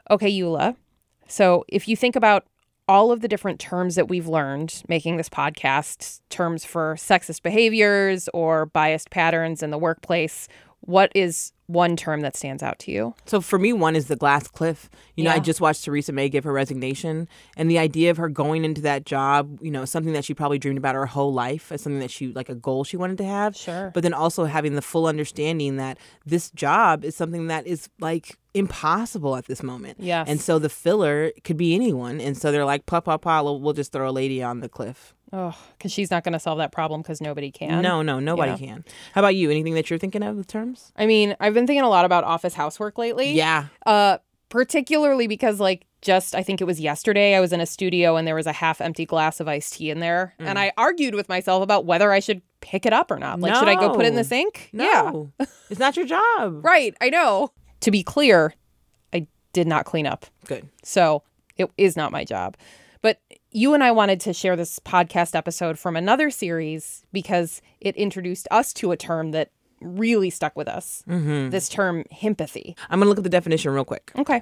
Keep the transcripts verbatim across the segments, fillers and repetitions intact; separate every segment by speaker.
Speaker 1: Okay, Eula. So if you think about all of the different terms that we've learned making this podcast, terms for sexist behaviors or biased patterns in the workplace, what is one term that stands out to you?
Speaker 2: So for me, one is the glass cliff. You know,
Speaker 1: Yeah.
Speaker 2: I just watched Theresa May give her resignation, and the idea of her going into that job, you know, something that she probably dreamed about her whole life as something that she, like a goal she wanted to have.
Speaker 1: Sure.
Speaker 2: But then also having the full understanding that this job is something that is like impossible at this moment.
Speaker 1: Yes.
Speaker 2: And so the filler could be anyone. And so they're like, pa, pa, pa, we'll just throw a lady on the cliff.
Speaker 1: Oh, because she's not going to solve that problem because nobody can.
Speaker 2: No, no, nobody
Speaker 1: Yeah.
Speaker 2: can. How about you? Anything that you're thinking of with terms?
Speaker 1: I mean, I've been thinking a lot about office housework lately.
Speaker 2: Yeah.
Speaker 1: Uh, particularly because, like, just I think it was yesterday, I was in a studio and there was a half-empty glass of iced tea in there.
Speaker 2: Mm.
Speaker 1: And I argued with myself about whether I should pick it up or not. Like, should I go put it in the
Speaker 2: No.
Speaker 1: sink?
Speaker 2: No.
Speaker 1: Yeah.
Speaker 2: It's not your job.
Speaker 1: Right, I know. To be clear, I did not clean up.
Speaker 2: Good.
Speaker 1: So it is not my job. But you and I wanted to share this podcast episode from another series because it introduced us to a term that really stuck with us.
Speaker 2: Mm-hmm.
Speaker 1: This term, himpathy.
Speaker 2: I'm going to look at the definition real quick.
Speaker 1: Okay.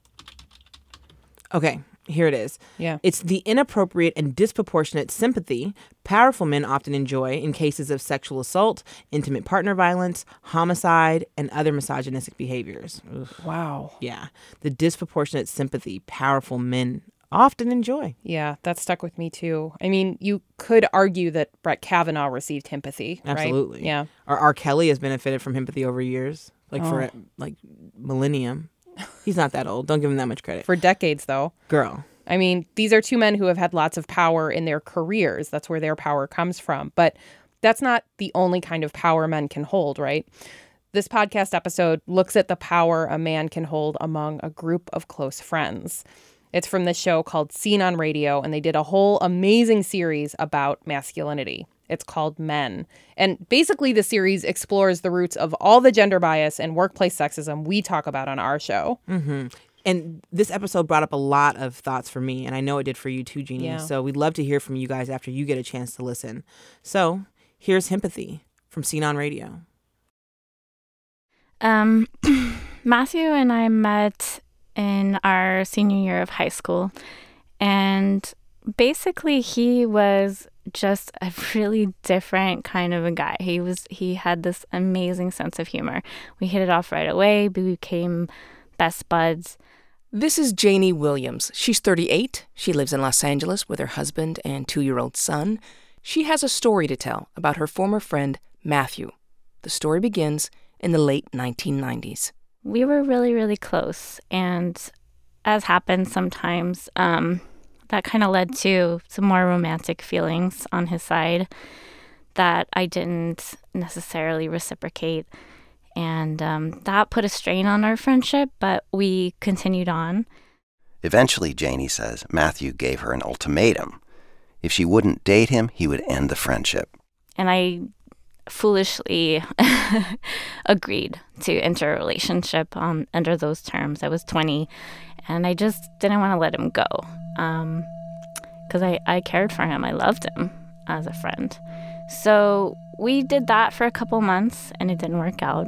Speaker 2: Okay, here it is.
Speaker 1: Yeah.
Speaker 2: It's the inappropriate and disproportionate sympathy powerful men often enjoy in cases of sexual assault, intimate partner violence, homicide, and other misogynistic behaviors. Ugh.
Speaker 1: Wow.
Speaker 2: Yeah. The disproportionate sympathy powerful men often enjoy.
Speaker 1: Yeah, that stuck with me too. I mean, you could argue that Brett Kavanaugh received himpathy, right?
Speaker 2: Absolutely.
Speaker 1: Yeah.
Speaker 2: Or R. Kelly has benefited from himpathy over years, like
Speaker 1: Oh.
Speaker 2: for like millennium. He's not that old. Don't give him that much credit.
Speaker 1: For decades, though.
Speaker 2: Girl.
Speaker 1: I mean, these are two men who have had lots of power in their careers. That's where their power comes from. But that's not the only kind of power men can hold, right? This podcast episode looks at the power a man can hold among a group of close friends. It's from this show called Scene on Radio, and they did a whole amazing series about masculinity. It's called Men. And basically the series explores the roots of all the gender bias and workplace sexism we talk about on our show.
Speaker 2: Mm-hmm. And this episode brought up a lot of thoughts for me, and I know it did for you too, Jeannie.
Speaker 1: Yeah.
Speaker 2: So we'd love to hear from you guys after you get a chance to listen. So here's Himpathy from Scene on Radio.
Speaker 3: Um, Matthew and I met in our senior year of high school, and basically he was just a really different kind of a guy. He was he had this amazing sense of humor. We hit it off right away. We became best buds.
Speaker 4: This is Janie Williams. She's thirty-eight. She lives in Los Angeles with her husband and two-year-old son. She has a story to tell about her former friend, Matthew. The story begins in the late nineteen nineties.
Speaker 3: We were really, really close, and as happens sometimes, um, that kind of led to some more romantic feelings on his side that I didn't necessarily reciprocate. And um, that put a strain on our friendship, but we continued on.
Speaker 5: Eventually, Janie says, Matthew gave her an ultimatum. If she wouldn't date him, he would end the friendship.
Speaker 3: And I foolishly agreed to enter a relationship um, under those terms. I was twenty, and I just didn't want to let him go because um, I, I cared for him. I loved him as a friend. So we did that for a couple months, and it didn't work out.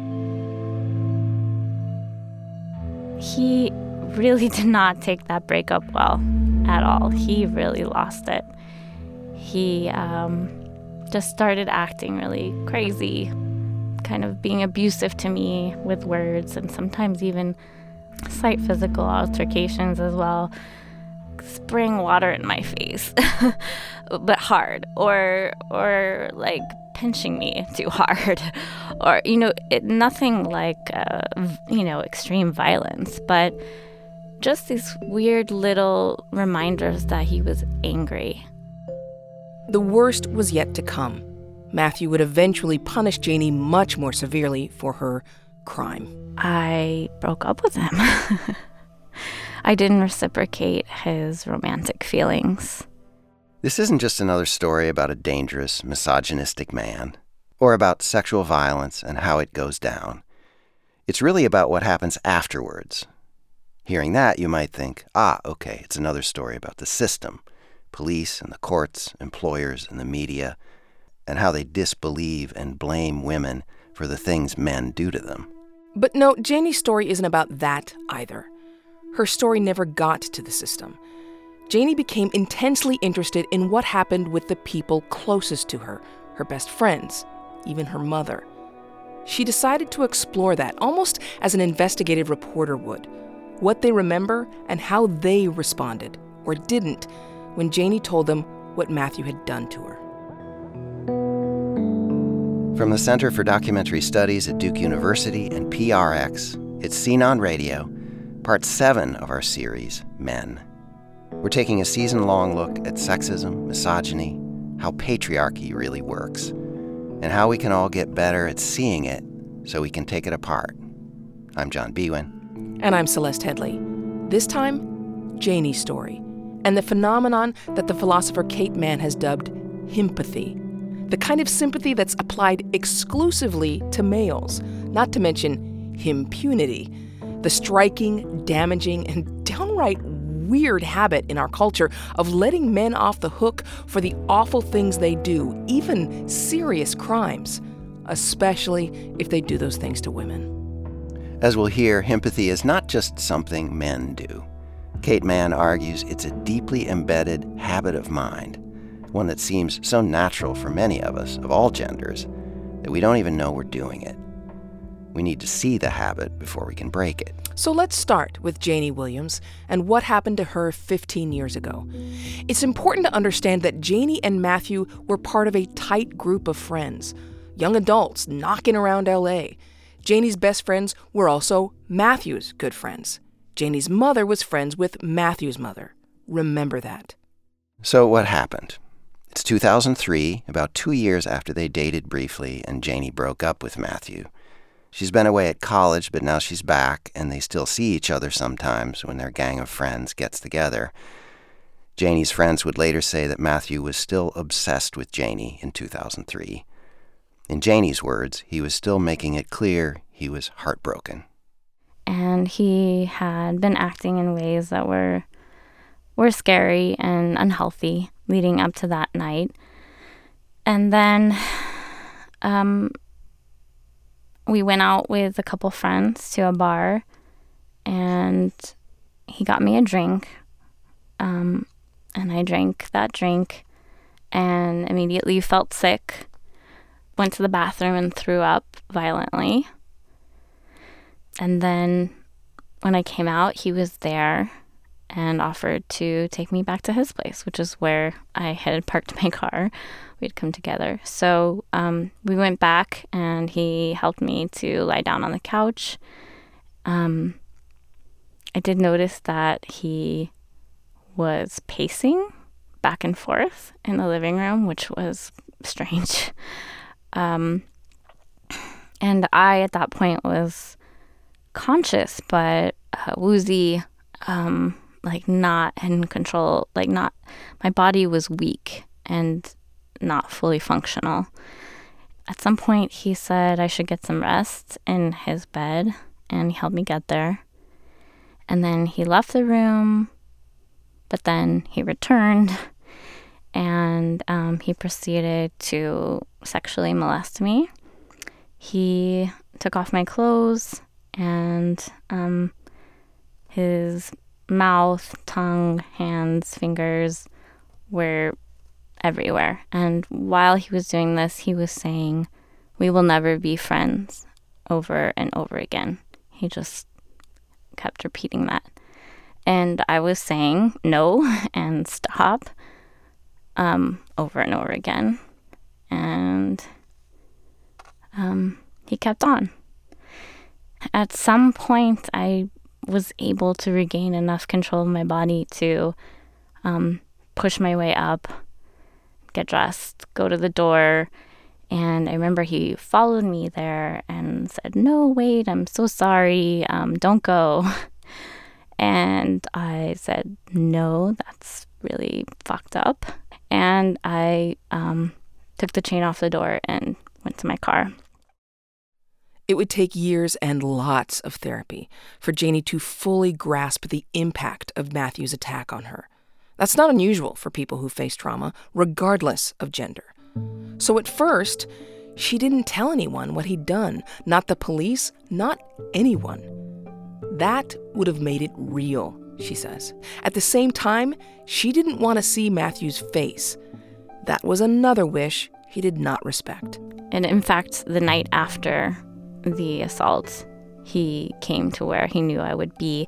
Speaker 3: He really did not take that breakup well at all. He really lost it. He um, just started acting really crazy, kind of being abusive to me with words and sometimes even slight physical altercations as well. Spraying water in my face, but hard, or or like pinching me too hard, or you know, it, nothing like uh, you know extreme violence, but just these weird little reminders that he was angry.
Speaker 4: The worst was yet to come. Matthew would eventually punish Janie much more severely for her crime.
Speaker 3: I broke up with him. I didn't reciprocate his romantic feelings.
Speaker 5: This isn't just another story about a dangerous, misogynistic man, or about sexual violence and how it goes down. It's really about what happens afterwards. Hearing that, you might think, ah, okay, it's another story about the system, police and the courts, employers and the media, and how they disbelieve and blame women for the things men do to them.
Speaker 4: But no, Janie's story isn't about that either. her story never got to the system. Janie became intensely interested in what happened with the people closest to her, her best friends, even her mother. She decided to explore that, almost as an investigative reporter would, what they remember and how they responded, or didn't, when Janie told them what Matthew had done to her.
Speaker 5: From the Center for Documentary Studies at Duke University and P R X, it's Scene on Radio, part seven of our series, Men. We're taking a season-long look at sexism, misogyny, how patriarchy really works, and how we can all get better at seeing it so we can take it apart. I'm John Biewen.
Speaker 4: And I'm Celeste Headley. This time, Janie's story, and the phenomenon that the philosopher Kate Manne has dubbed himpathy, the kind of sympathy that's applied exclusively to males, not to mention himpunity, the striking, damaging, and downright weird habit in our culture of letting men off the hook for the awful things they do, even serious crimes, especially if they do those things to women.
Speaker 5: As we'll hear, himpathy is not just something men do. Kate Manne argues it's a deeply embedded habit of mind, one that seems so natural for many of us, of all genders, that we don't even know we're doing it. We need to see the habit before we can break it.
Speaker 4: So let's start with Janie Williams and what happened to her fifteen years ago. It's important to understand that Janie and Matthew were part of a tight group of friends, young adults knocking around L A. Janie's best friends were also Matthew's good friends. Janie's mother was friends with Matthew's mother. Remember that.
Speaker 5: So what happened? It's two thousand three, about two years after they dated briefly and Janie broke up with Matthew. She's been away at college, but now she's back, and they still see each other sometimes when their gang of friends gets together. Janie's friends would later say that Matthew was still obsessed with Janie in two thousand three. In Janie's words, he was still making it clear he was heartbroken.
Speaker 3: And he had been acting in ways that were were scary and unhealthy leading up to that night. And then um, we went out with a couple friends to a bar, and he got me a drink. Um, and I drank that drink and immediately felt sick. Went to the bathroom and threw up violently. And then when I came out, he was there and offered to take me back to his place, which is where I had parked my car. We'd come together. So um, we went back, and he helped me to lie down on the couch. Um, I did notice that he was pacing back and forth in the living room, which was strange. Um, and I, at that point, was conscious, but uh, woozy, um, like not in control, like not, my body was weak and not fully functional. At some point, he said I should get some rest in his bed, and he helped me get there. And then he left the room, but then he returned, and um, he proceeded to sexually molest me. He took off my clothes, and um, his mouth, tongue, hands, fingers were everywhere. And while he was doing this, he was saying, "We will never be friends," over and over again. He just kept repeating that. And I was saying no and stop um, over and over again. And um, he kept on. At some point, I was able to regain enough control of my body to um, push my way up, get dressed, go to the door. And I remember he followed me there and said, "No, wait, I'm so sorry. Um, don't go." And I said, "No, that's really fucked up." And I um, took the chain off the door and went to my car.
Speaker 4: It would take years and lots of therapy for Janie to fully grasp the impact of Matthew's attack on her. That's not unusual for people who face trauma, regardless of gender. So at first, she didn't tell anyone what he'd done. Not the police, not anyone. That would have made it real, she says. At the same time, she didn't want to see Matthew's face. That was another wish he did not respect.
Speaker 3: And in fact, the night after the assault, he came to where he knew I would be.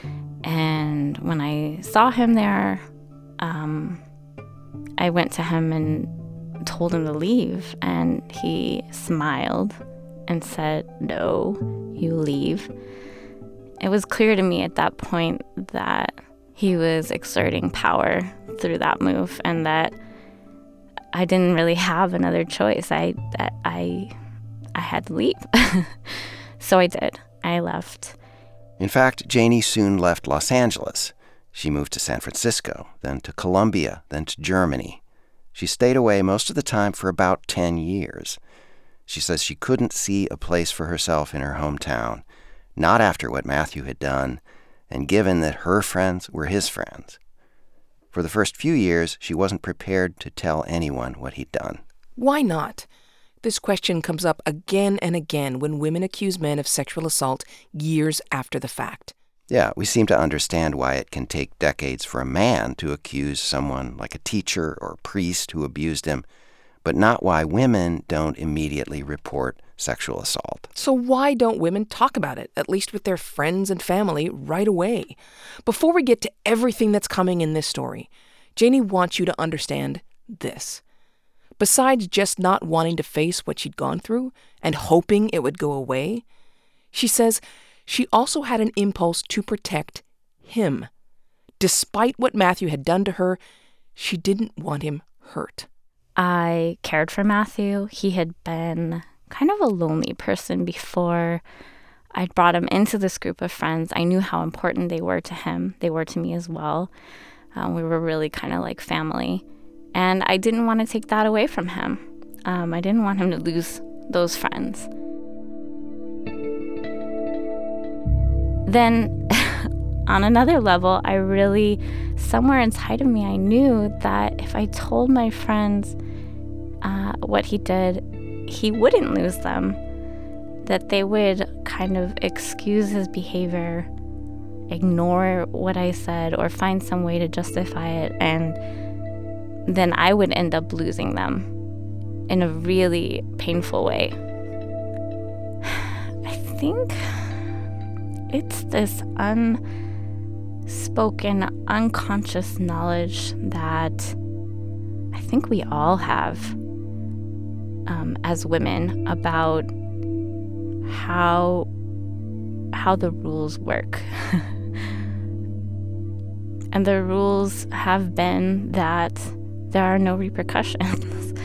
Speaker 3: And when I saw him there, um, I went to him and told him to leave. And he smiled and said, "No, you leave." It was clear to me at that point that he was exerting power through that move and that I didn't really have another choice. I that I I had to leave. So I did. I left.
Speaker 5: In fact, Janey soon left Los Angeles. She moved to San Francisco, then to Colombia, then to Germany. She stayed away most of the time for about ten years. She says she couldn't see a place for herself in her hometown, not after what Matthew had done, and given that her friends were his friends. For the first few years, she wasn't prepared to tell anyone what he'd done.
Speaker 4: Why not? This question comes up again and again when women accuse men of sexual assault years after the fact.
Speaker 5: Yeah, we seem to understand why it can take decades for a man to accuse someone like a teacher or a priest who abused him, but not why women don't immediately report sexual assault.
Speaker 4: So why don't women talk about it, at least with their friends and family, right away? Before we get to everything that's coming in this story, Janey wants you to understand this. Besides just not wanting to face what she'd gone through and hoping it would go away, she says she also had an impulse to protect him. Despite what Matthew had done to her, she didn't want him hurt.
Speaker 3: I cared for Matthew. He had been kind of a lonely person before I brought him into this group of friends. I knew how important they were to him. They were to me as well. Um, we were really kind of like family. And I didn't want to take that away from him. Um, I didn't want him to lose those friends. Then, on another level, I really, somewhere inside of me, I knew that if I told my friends uh, what he did, he wouldn't lose them. That they would kind of excuse his behavior, ignore what I said, or find some way to justify it, and then I would end up losing them in a really painful way. I think it's this unspoken, unconscious knowledge that I think we all have um, as women about how how the rules work. And the rules have been that there are no repercussions.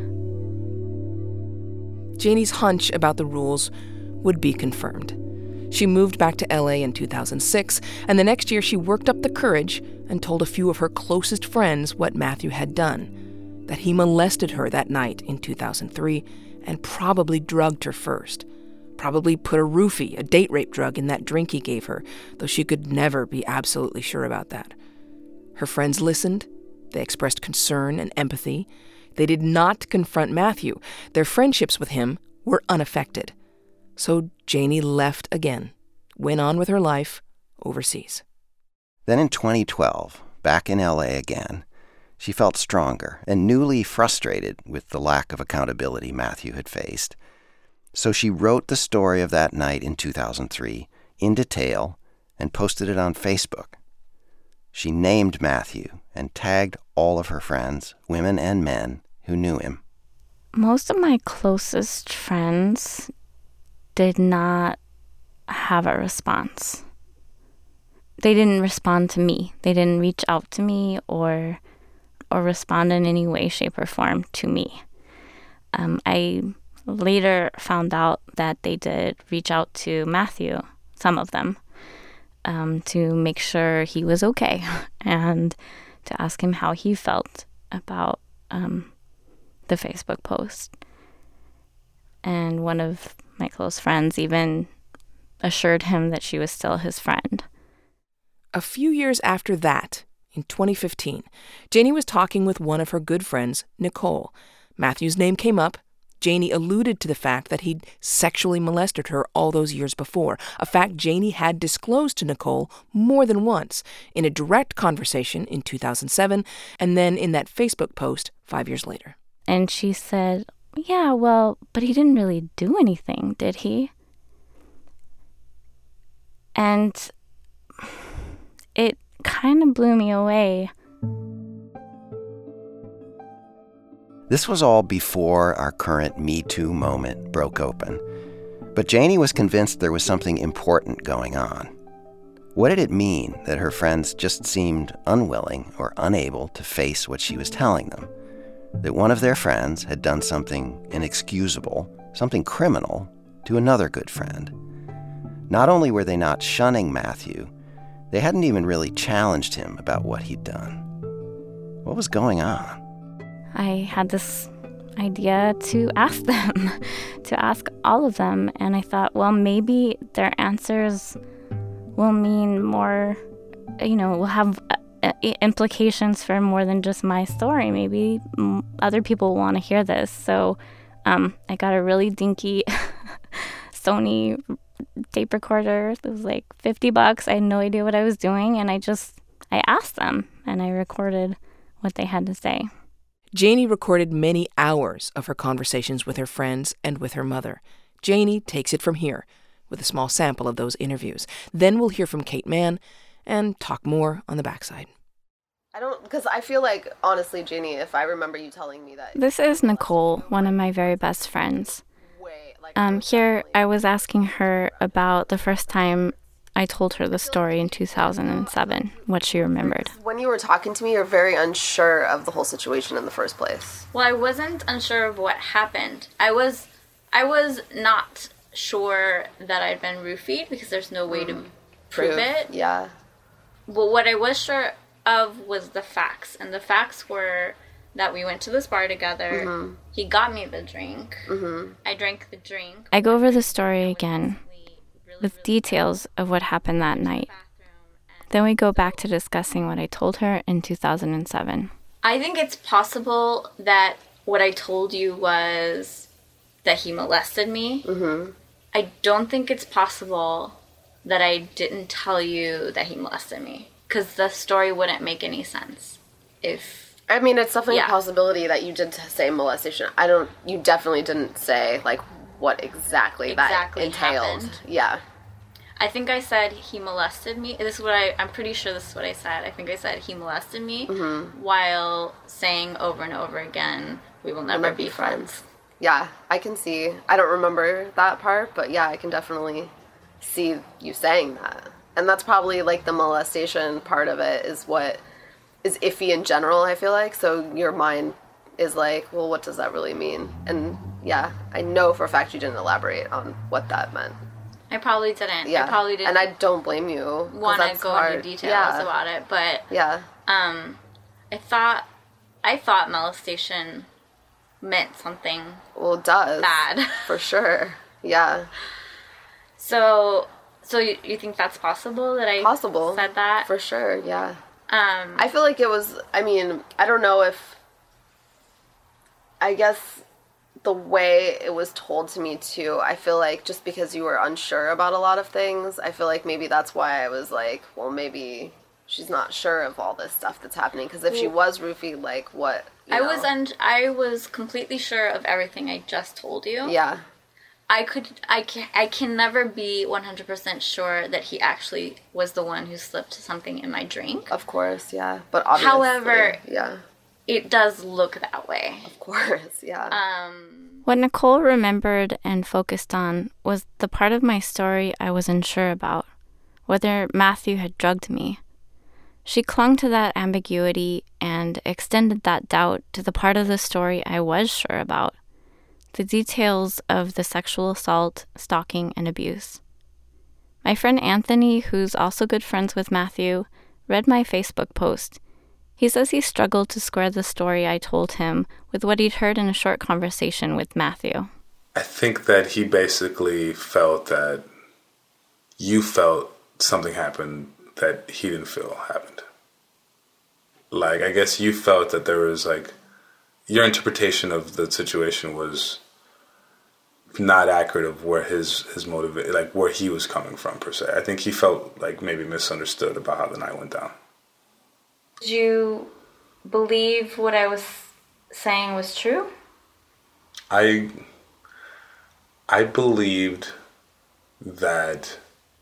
Speaker 4: Janey's hunch about the rules would be confirmed. She moved back to L A in two thousand six, and the next year she worked up the courage and told a few of her closest friends what Matthew had done, that he molested her that night in two thousand three and probably drugged her first, probably put a roofie, a date rape drug, in that drink he gave her, though she could never be absolutely sure about that. Her friends listened. They expressed concern and empathy. They did not confront Matthew. Their friendships with him were unaffected. So Janey left again, went on with her life overseas.
Speaker 5: Then in twenty twelve, back in L A again, she felt stronger and newly frustrated with the lack of accountability Matthew had faced. So she wrote the story of that night in two thousand three in detail and posted it on Facebook. She named Matthew and tagged all of her friends, women and men, who knew him.
Speaker 3: Most of my closest friends did not have a response. They didn't respond to me. They didn't reach out to me or or respond in any way, shape, or form to me. Um, I later found out that they did reach out to Matthew, some of them, um, to make sure he was okay and to ask him how he felt about um, the Facebook post. And one of my close friends even assured him that she was still his friend.
Speaker 4: A few years after that, in twenty fifteen, Janey was talking with one of her good friends, Nicole. Matthew's name came up. Janie alluded to the fact that he'd sexually molested her all those years before, a fact Janie had disclosed to Nicole more than once, in a direct conversation in two thousand seven, and then in that Facebook post five years later.
Speaker 3: And she said, yeah, well, but he didn't really do anything, did he? And it kind of blew me away.
Speaker 5: This was all before our current Me Too moment broke open. But Janie was convinced there was something important going on. What did it mean that her friends just seemed unwilling or unable to face what she was telling them? That one of their friends had done something inexcusable, something criminal, to another good friend. Not only were they not shunning Matthew, they hadn't even really challenged him about what he'd done. What was going on?
Speaker 3: I had this idea to ask them, to ask all of them, and I thought, well, maybe their answers will mean more, you know, will have uh, implications for more than just my story. Maybe m- other people want to hear this. So um, I got a really dinky Sony tape recorder. It was like fifty bucks. I had no idea what I was doing, and I just, I asked them, and I recorded what they had to say.
Speaker 4: Janie recorded many hours of her conversations with her friends and with her mother. Janie takes it from here with a small sample of those interviews. Then we'll hear from Kate Mann and talk more on the backside.
Speaker 6: I don't, because I feel like, honestly, Janie, if I remember you telling me that...
Speaker 3: This is Nicole, one of my very best friends. Um, here, I was asking her about the first time I told her the story in two thousand seven, what she remembered.
Speaker 6: When you were talking to me, you're very unsure of the whole situation in the first place.
Speaker 7: Well, I wasn't unsure of what happened. I was, I was not sure that I'd been roofied because there's no way mm. to prove, prove it.
Speaker 6: Yeah.
Speaker 7: But what I was sure of was the facts, and the facts were that we went to this bar together. Mm-hmm. He got me the drink. Mm-hmm. I drank the drink.
Speaker 3: I go over the story again, with details of what happened that night. Then we go back to discussing what I told her in two thousand seven.
Speaker 7: I think it's possible that what I told you was that he molested me. Mm-hmm. I don't think it's possible that I didn't tell you that he molested me, because the story wouldn't make any sense if...
Speaker 6: I mean, it's definitely
Speaker 7: yeah.
Speaker 6: a possibility that you did say molestation. I don't... You definitely didn't say, like, what exactly,
Speaker 7: exactly
Speaker 6: that entailed.
Speaker 7: Happened.
Speaker 6: Yeah.
Speaker 7: I think I said he molested me. This is what I, I'm pretty sure this is what I said. I think I said he molested me mm-hmm. while saying over and over again, we will never, never be friends. friends.
Speaker 6: Yeah, I can see. I don't remember that part, but yeah, I can definitely see you saying that. And that's probably, like, the molestation part of it is what is iffy in general, I feel like. So your mind is like, well, what does that really mean? And yeah, I know for a fact you didn't elaborate on what that meant.
Speaker 7: I probably didn't.
Speaker 6: Yeah.
Speaker 7: I probably didn't.
Speaker 6: And I don't blame you.
Speaker 7: Want to go hard. into details yeah. about it, but
Speaker 6: yeah.
Speaker 7: Um, I thought, I thought molestation meant something.
Speaker 6: Well, it does.
Speaker 7: Bad.
Speaker 6: For sure. Yeah.
Speaker 7: So, so you, you think that's possible that I
Speaker 6: possible
Speaker 7: said that?
Speaker 6: For sure. Yeah.
Speaker 7: Um,
Speaker 6: I feel like it was. I mean, I don't know if. I guess. The way it was told to me, too, I feel like just because you were unsure about a lot of things, I feel like maybe that's why I was like, well, maybe she's not sure of all this stuff that's happening. Because if she was roofied, like, what, you
Speaker 7: I
Speaker 6: know?
Speaker 7: was un- I was completely sure of everything I just told you.
Speaker 6: Yeah.
Speaker 7: I could, I can, I can never be one hundred percent sure that he actually was the one who slipped something in my drink.
Speaker 6: Of course, yeah. But obviously,
Speaker 7: however,
Speaker 6: yeah.
Speaker 7: It does look that way.
Speaker 6: Of course, yeah.
Speaker 7: Um,
Speaker 3: what Nicole remembered and focused on was the part of my story I was unsure about, whether Matthew had drugged me. She clung to that ambiguity and extended that doubt to the part of the story I was sure about, the details of the sexual assault, stalking, and abuse. My friend Anthony, who's also good friends with Matthew, read my Facebook post. He says he struggled to square the story I told him with what he'd heard in a short conversation with Matthew.
Speaker 8: I think that he basically felt that you felt something happened that he didn't feel happened. Like, I guess you felt that there was, like, your interpretation of the situation was not accurate of where his his motive, like where he was coming from per se. I think he felt like maybe misunderstood about how the night went down.
Speaker 7: Did you believe what I was saying was true?
Speaker 8: I I believed that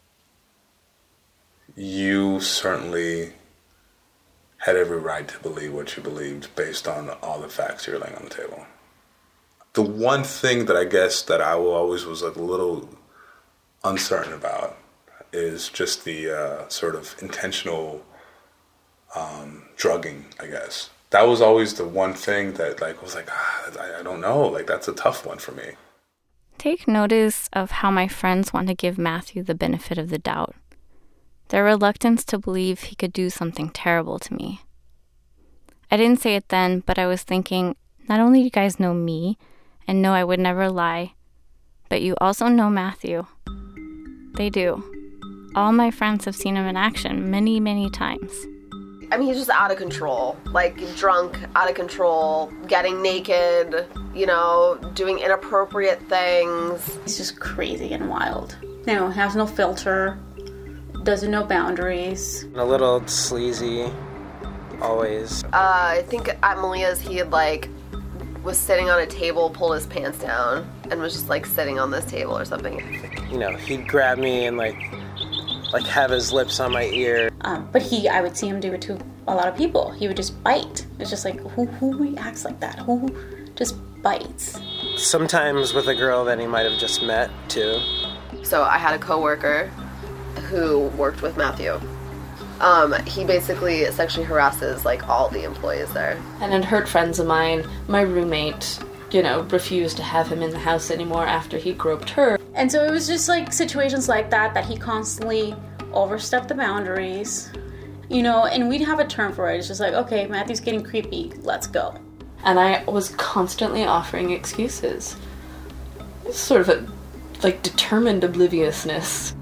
Speaker 8: you certainly had every right to believe what you believed based on all the facts you're laying on the table. The one thing that I guess that I always was like a little uncertain about is just the uh, sort of intentional um, drugging, I guess. That was always the one thing that like was like, ah, I, I don't know, like that's a tough one for me.
Speaker 3: Take notice of how my friends want to give Matthew the benefit of the doubt. Their reluctance to believe he could do something terrible to me. I didn't say it then, but I was thinking, not only do you guys know me and know I would never lie, but you also know Matthew. They do. All my friends have seen him in action many, many times.
Speaker 6: I mean, he's just out of control. Like, drunk, out of control, getting naked, you know, doing inappropriate things.
Speaker 9: He's just crazy and wild. You know, has no filter, doesn't know boundaries.
Speaker 10: A little sleazy, always.
Speaker 6: Uh, I think at Malia's he had, like, was sitting on a table, pulled his pants down, and was just, like, sitting on this table or something.
Speaker 10: You know, he'd grab me and, like, like have his lips on my ear.
Speaker 9: Um, but he, I would see him do it to a lot of people. He would just bite. It's just like, who, who reacts like that? Who just bites?
Speaker 10: Sometimes with a girl that he might have just met, too.
Speaker 6: So I had a coworker who worked with Matthew. Um, he basically sexually harasses, like, all the employees there.
Speaker 11: And then hurt friends of mine, my roommate, you know, refused to have him in the house anymore after he groped her.
Speaker 9: And so it was just, like, situations like that that he constantly overstepped the boundaries, you know, and we'd have a term for it. It's just like, okay, Matthew's getting creepy, let's go.
Speaker 11: And I was constantly offering excuses. Sort of a, like, determined obliviousness.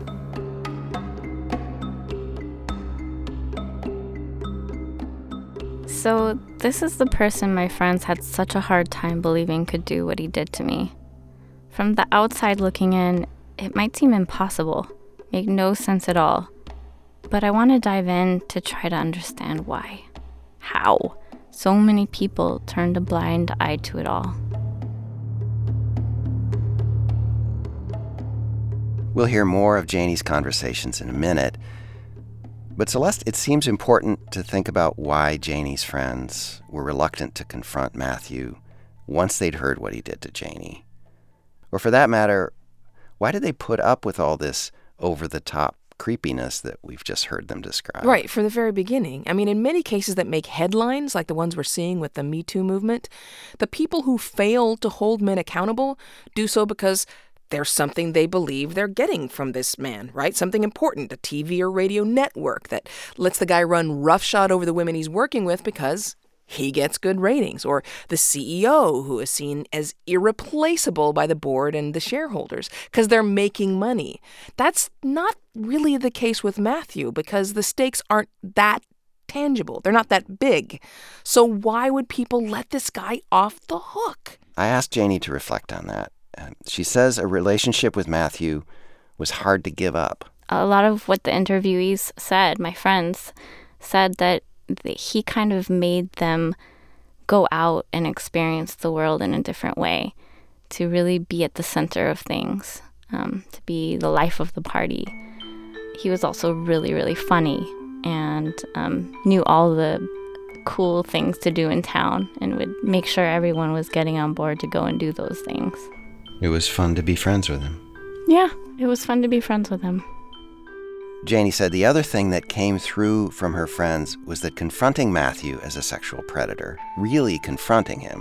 Speaker 3: So this is the person my friends had such a hard time believing could do what he did to me. From the outside looking in, it might seem impossible, make no sense at all. But I want to dive in to try to understand why. How so many people turned a blind eye to it all.
Speaker 5: We'll hear more of Janie's conversations in a minute. But Celeste, it seems important to think about why Janie's friends were reluctant to confront Matthew once they'd heard what he did to Janie. Or for that matter, why did they put up with all this over-the-top creepiness that we've just heard them describe?
Speaker 4: Right, for the very beginning. I mean, in many cases that make headlines, like the ones we're seeing with the Me Too movement, the people who fail to hold men accountable do so because there's something they believe they're getting from this man, right? Something important, a T V or radio network that lets the guy run roughshod over the women he's working with because he gets good ratings, or the C E O who is seen as irreplaceable by the board and the shareholders because they're making money. That's not really the case with Matthew because the stakes aren't that tangible. They're not that big. So why would people let this guy off the hook?
Speaker 5: I asked Janie to reflect on that. She says a relationship with Matthew was hard to give up.
Speaker 3: A lot of what the interviewees said, my friends, said that he kind of made them go out and experience the world in a different way, to really be at the center of things, um, to be the life of the party. He was also really, really funny and um, knew all the cool things to do in town and would make sure everyone was getting on board to go and do those things.
Speaker 5: It was fun to be friends with him.
Speaker 3: Yeah, it was fun to be friends with him.
Speaker 5: Janie said the other thing that came through from her friends was that confronting Matthew as a sexual predator, really confronting him,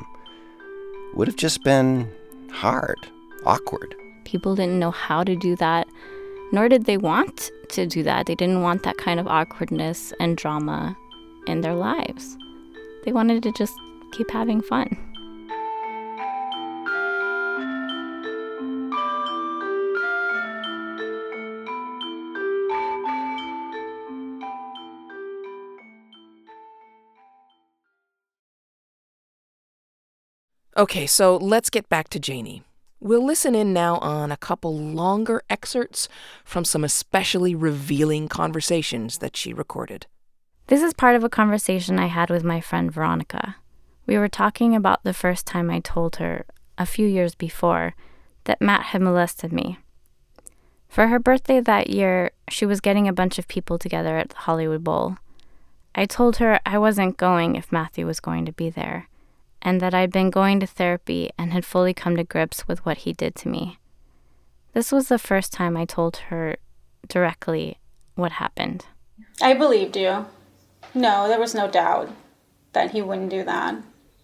Speaker 5: would have just been hard, awkward.
Speaker 3: People didn't know how to do that, nor did they want to do that. They didn't want that kind of awkwardness and drama in their lives. They wanted to just keep having fun.
Speaker 4: Okay, so let's get back to Janie. We'll listen in now on a couple longer excerpts from some especially revealing conversations that she recorded.
Speaker 3: This is part of a conversation I had with my friend Veronica. We were talking about the first time I told her, a few years before, that Matt had molested me. For her birthday that year, she was getting a bunch of people together at the Hollywood Bowl. I told her I wasn't going if Matthew was going to be there, and that I'd been going to therapy and had fully come to grips with what he did to me. This was the first time I told her directly what happened.
Speaker 9: I believed you. No, there was no doubt that he wouldn't do that.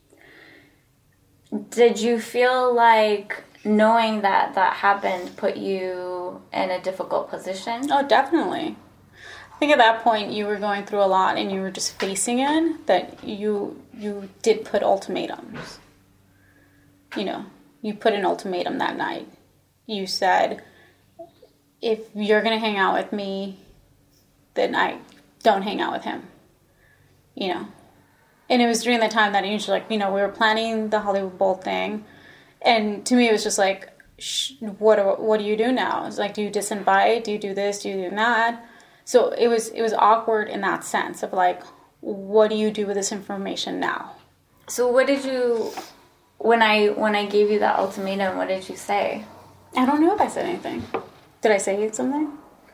Speaker 7: Did you feel like knowing that that happened put you in a difficult position?
Speaker 9: Oh, definitely. I think at that point you were going through a lot and you were just facing it, that you you did put ultimatums. You know, you put an ultimatum that night. You said, if you're going to hang out with me, then I don't hang out with him. You know. And it was during the time that usually, like, you know, we were planning the Hollywood Bowl thing. And to me, it was just like, Shh, what do, what do you do now? It's like, do you disinvite? Do you do this? Do you do that? So it was it was awkward in that sense of like, what do you do with this information now?
Speaker 7: So what did you, when I when I gave you that ultimatum, what did you say?
Speaker 9: I don't know if I said anything. Did I say something?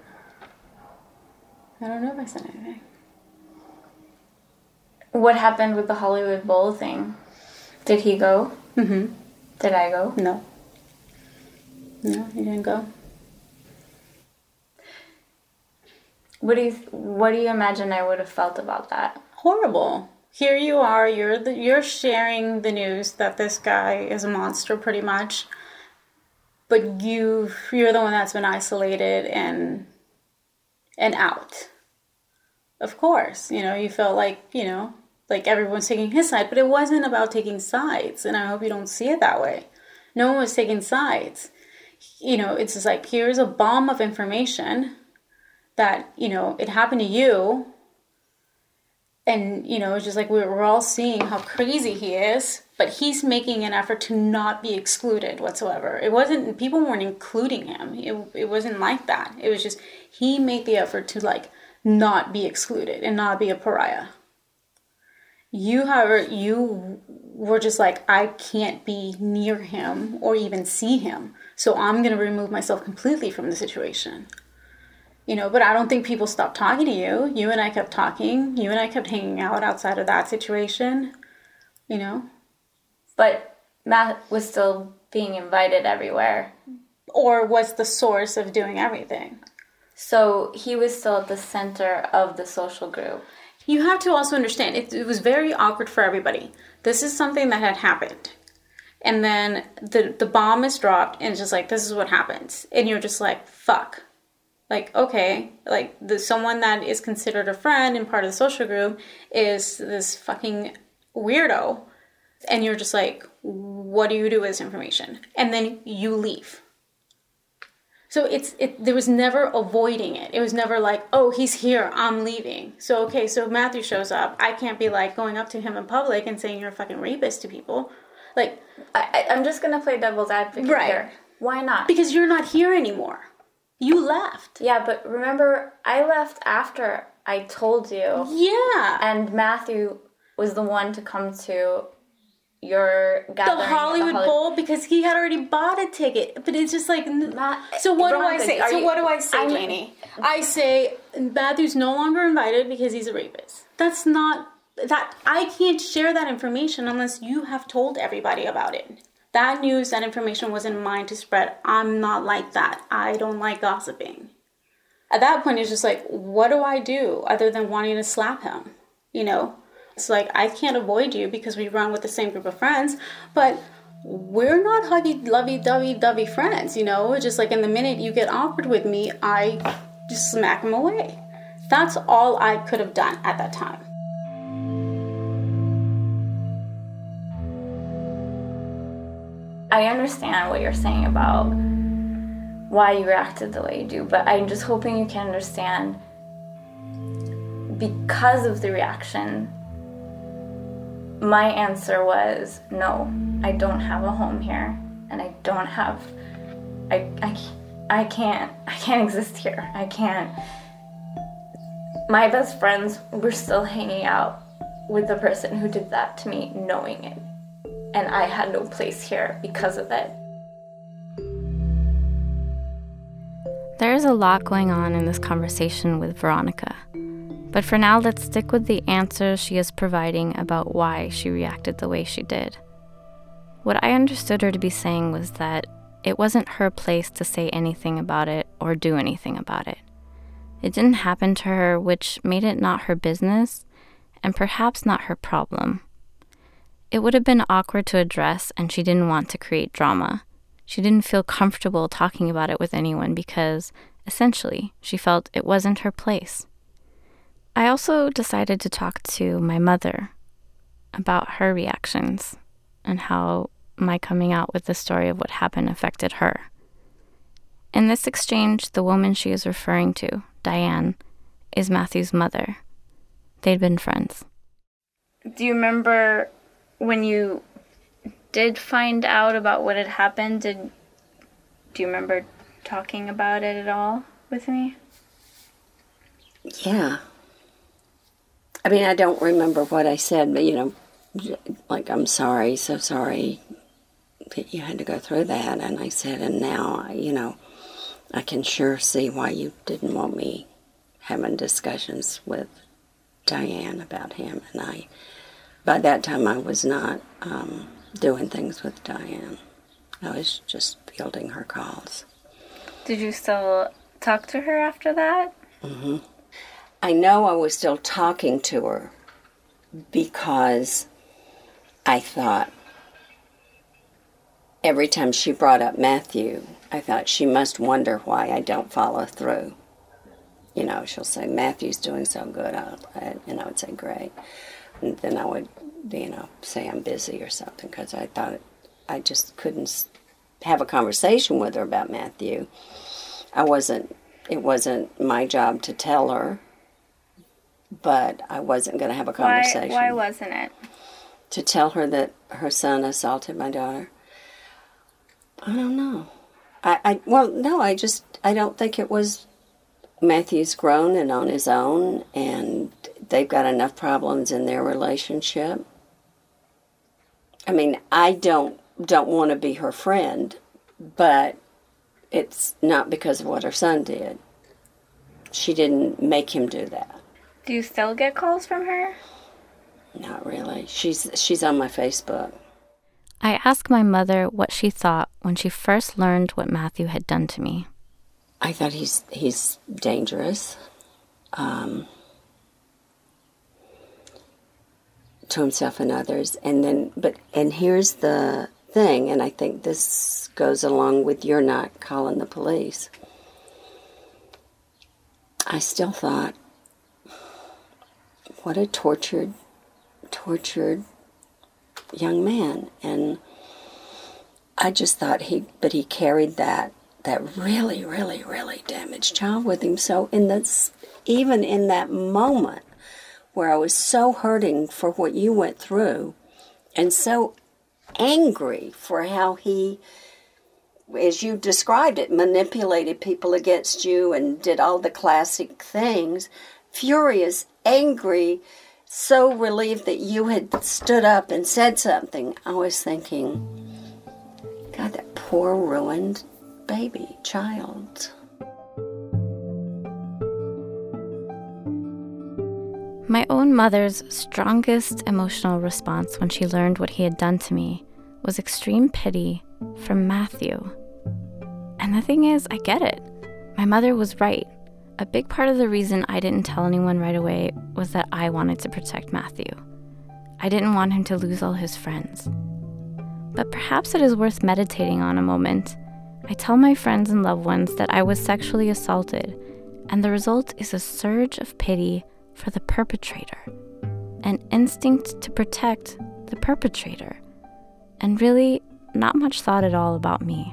Speaker 9: I don't know if I said anything.
Speaker 7: What happened with the Hollywood Bowl thing? Did he go?
Speaker 9: Mm-hmm.
Speaker 7: Did I go?
Speaker 9: No. No, he didn't go.
Speaker 7: What do you What do you imagine I would have felt about that?
Speaker 9: Horrible. Here you are. You're the, you're sharing the news that this guy is a monster, pretty much. But you you're the one that's been isolated and and out. Of course, you know, you felt like, you know, like everyone's taking his side, but it wasn't about taking sides, and I hope you don't see it that way. No one was taking sides. You know, it's just like, here's a bomb of information that, you know, it happened to you, and, you know, it's just like we're, we're all seeing how crazy he is, but he's making an effort to not be excluded whatsoever. It wasn't, people weren't including him. It, it wasn't like that. It was just, he made the effort to, like, not be excluded and not be a pariah. You, however, you were just like, I can't be near him or even see him, so I'm going to remove myself completely from the situation. You know, but I don't think people stopped talking to you. You and I kept talking. You and I kept hanging out outside of that situation, you know.
Speaker 7: But Matt was still being invited everywhere.
Speaker 9: Or was the source of doing everything.
Speaker 7: So he was still at the center of the social group.
Speaker 9: You have to also understand, it, it was very awkward for everybody. This is something that had happened. And then the, the bomb is dropped, and it's just like, this is what happens. And you're just like, fuck. Like, okay, like the someone that is considered a friend and part of the social group is this fucking weirdo. And you're just like, what do you do with this information? And then you leave. So it's it. There was never avoiding it. It was never like, oh, he's here, I'm leaving. So, okay, so if Matthew shows up, I can't be like going up to him in public and saying you're a fucking rapist to people. Like,
Speaker 7: I, I'm just going to play devil's advocate
Speaker 9: right.
Speaker 7: here. Why not?
Speaker 9: Because you're not here anymore. You left.
Speaker 7: Yeah, but remember, I left after I told you.
Speaker 9: Yeah.
Speaker 7: And Matthew was the one to come to your gathering.
Speaker 9: The Hollywood
Speaker 7: the Holly-
Speaker 9: Bowl, because he had already bought a ticket. But it's just like,
Speaker 7: Matt,
Speaker 9: so what
Speaker 7: Veronica,
Speaker 9: do I say? So
Speaker 7: you,
Speaker 9: what do I say,
Speaker 7: I'm,
Speaker 9: Janie? I say Matthew's no longer invited because he's a rapist. That's not, that, I can't share that information unless you have told everybody about it. That news, that information wasn't mine to spread. I'm not like that. I don't like gossiping. At that point, it's just like, what do I do other than wanting to slap him? You know? It's like, I can't avoid you because we run with the same group of friends, but we're not huggy, lovey-dovey-dovey friends, you know? It's just like, in the minute you get awkward with me, I just smack him away. That's all I could have done at that time.
Speaker 7: I understand what you're saying about why you reacted the way you do, but I'm just hoping you can understand, because of the reaction, my answer was, no, I don't have a home here.
Speaker 3: and I don't have, I, I, I can't, I can't exist here. I can't. My best friends were still hanging out with the person who did that to me, knowing it. And I had no place here because of it.
Speaker 7: There is a lot going on in this conversation with Veronica. But for now, let's stick with the answers she is providing about why she reacted the way she did. What I understood her to be saying was that it wasn't her place to say anything about it or do anything about it. It didn't happen to her, which made it not her business, and perhaps not her problem. It would have been awkward to address, and she didn't want to create drama. She didn't feel comfortable talking about it with anyone because, essentially, she felt it wasn't her place. I also decided to talk to my mother about her reactions and how my coming out with the story of what happened affected her. In this exchange, the woman she is referring to, Diane, is Matthew's mother. They'd been friends.
Speaker 3: Do you remember when you did find out about what had happened? Did do you remember talking about it at all with me?
Speaker 12: Yeah. I mean, I don't remember what I said, but, you know, like, I'm sorry, so sorry that you had to go through that. And I said, and now, you know, I can sure see why you didn't want me having discussions with Diane about him. And I, by that time, I was not um, doing things with Diane. I was just fielding her calls.
Speaker 3: Did you still talk to her after that?
Speaker 12: Mm-hmm. I know I was still talking to her because I thought every time she brought up Matthew, I thought she must wonder why I don't follow through. You know, she'll say, Matthew's doing so good, I'll, I, and I would say, great. And then I would, you know, say I'm busy or something because I thought I just couldn't have a conversation with her about Matthew. I wasn't, it wasn't my job to tell her, but I wasn't going to have a conversation.
Speaker 3: Why, why wasn't it?
Speaker 12: To tell her that her son assaulted my daughter. I don't know. I, I well, no, I just, I don't think it was. Matthew's grown and on his own, and they've got enough problems in their relationship. I mean, I don't don't want to be her friend, but it's not because of what her son did. She didn't make him do that.
Speaker 3: Do you still get calls from her?
Speaker 12: Not really. She's she's on my Facebook.
Speaker 7: I asked my mother what she thought when she first learned what Matthew had done to me.
Speaker 12: I thought he's he's dangerous um, to himself and others. And then, but and here's the thing, and I think this goes along with your not calling the police. I still thought, what a tortured, tortured young man, and I just thought he, but he carried that. that really, really, really damaged child with him. So in this, even in that moment where I was so hurting for what you went through and so angry for how he, as you described it, manipulated people against you and did all the classic things, furious, angry, so relieved that you had stood up and said something, I was thinking, God, that poor ruined baby, child.
Speaker 7: My own mother's strongest emotional response when she learned what he had done to me was extreme pity for Matthew. And the thing is, I get it. My mother was right. A big part of the reason I didn't tell anyone right away was that I wanted to protect Matthew. I didn't want him to lose all his friends. But perhaps it is worth meditating on a moment. I tell my friends and loved ones that I was sexually assaulted, and the result is a surge of pity for the perpetrator, an instinct to protect the perpetrator, and really not much thought at all about me.